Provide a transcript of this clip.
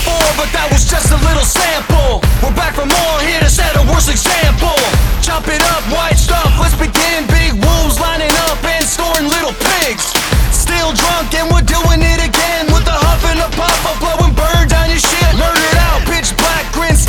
before, but that was just a little sample.